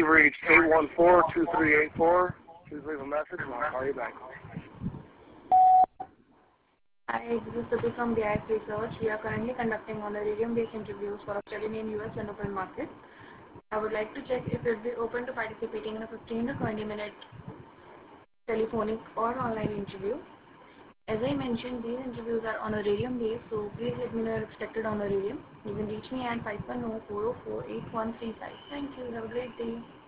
You've reached 814-2384. Please leave a message and I'll call you back. Hi, this is Suti from BIS Research. We are currently conducting honorarium-based interviews for a study in US and open market. I would like to check if you'd be open to participating in a 15 to 20 minute telephonic or online interview. As I mentioned, these interviews are honorarium based, so please let me know your expected honorarium. You can reach me at 510-404-8135. Thank you. Have a great day.